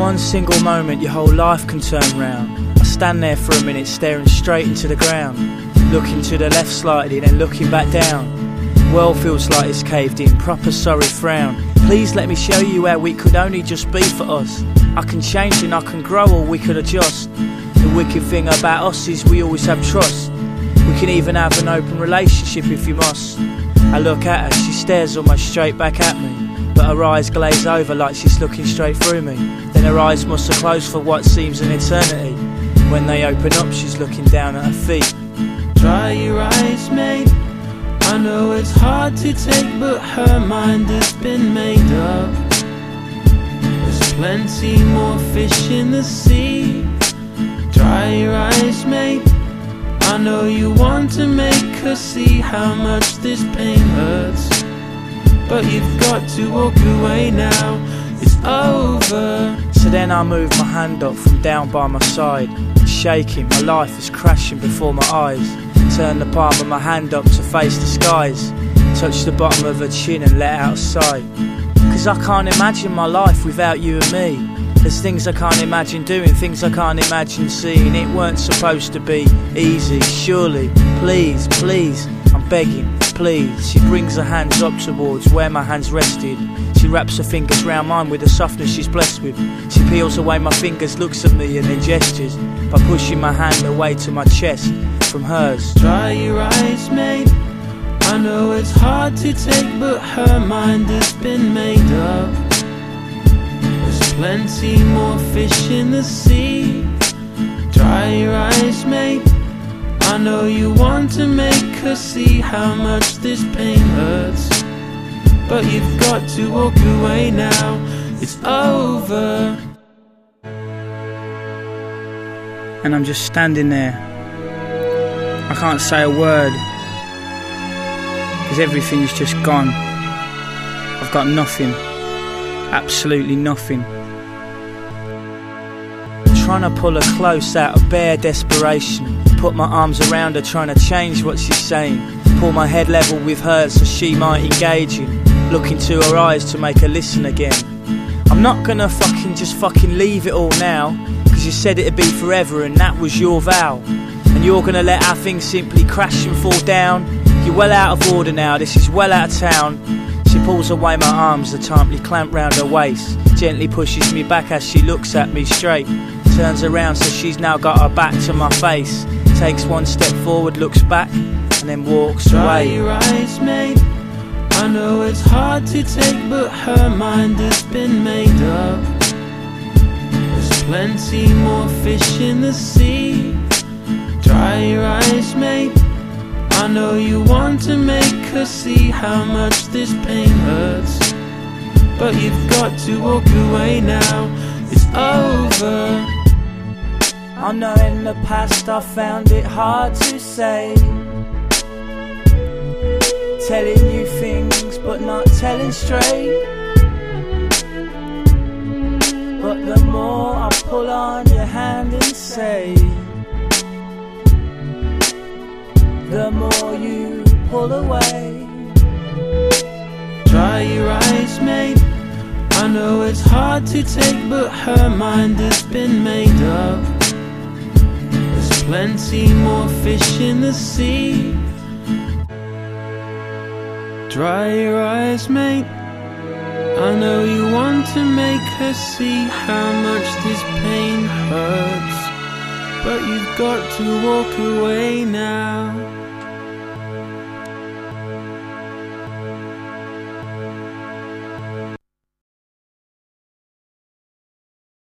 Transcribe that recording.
one single moment your whole life can turn round. I stand there for a minute staring straight into the ground, looking to the left slightly then looking back down. World feels like it's caved in, proper sorry frown. Please let me show you how we could only just be for us. I can change and I can grow or we could adjust. The wicked thing about us is we always have trust. We can even have an open relationship if you must. I look at her, she stares almost straight back at me, but her eyes glaze over like she's looking straight through me. Then her eyes must have closed for what seems an eternity. When they open up, she's looking down at her feet. Dry your eyes, mate. I know it's hard to take, but her mind has been made up. There's plenty more fish in the sea. Dry your eyes, mate. I know you want to make her see how much this pain hurts, but you've got to walk away now. It's over. So then I move my hand up from down by my side, shaking, my life is crashing before my eyes. Turn the palm of my hand up to face the skies, touch the bottom of her chin and let out a sigh. Cause I can't imagine my life without you and me. There's things I can't imagine doing, things I can't imagine seeing. It weren't supposed to be easy, surely. Please, please, I'm begging, please. She brings her hands up towards where my hands rested. She wraps her fingers round mine with the softness she's blessed with. She peels away my fingers, looks at me and then gestures by pushing my hand away to my chest from hers. Dry your eyes, mate. I know it's hard to take, but her mind has been made up. There's plenty more fish in the sea. Dry your eyes, mate. I know you want to make her see how much this pain hurts, but you've got to walk away now. It's over. And I'm just standing there. I can't say a word, because everything's just gone. I've got nothing, absolutely nothing. Trying to pull her close out of bare desperation, put my arms around her trying to change what she's saying, pull my head level with hers so she might engage in, look into her eyes to make her listen again. I'm not gonna just leave it all now, cause you said it'd be forever and that was your vow. And you're gonna let our things simply crash and fall down. You're well out of order now, this is well out of town. She pulls away my arms, the tightly clamped round her waist, gently pushes me back as she looks at me straight, turns around so she's now got her back to my face, takes one step forward, looks back and then walks away. Dry your eyes, mate. I know it's hard to take, but her mind has been made up. There's plenty more fish in the sea. Dry your eyes, mate. I know you want to make her see how much this pain hurts, but you've got to walk away now. It's over. I know in the past I found it hard to say, telling you things but not telling straight. But the more I pull on your hand and say, the more you pull away. Dry your eyes, mate. I know it's hard to take, but her mind has been made up. There's plenty more fish in the sea. Dry your eyes, mate. I know you want to make her see how much this pain hurts, but you've got to walk away now.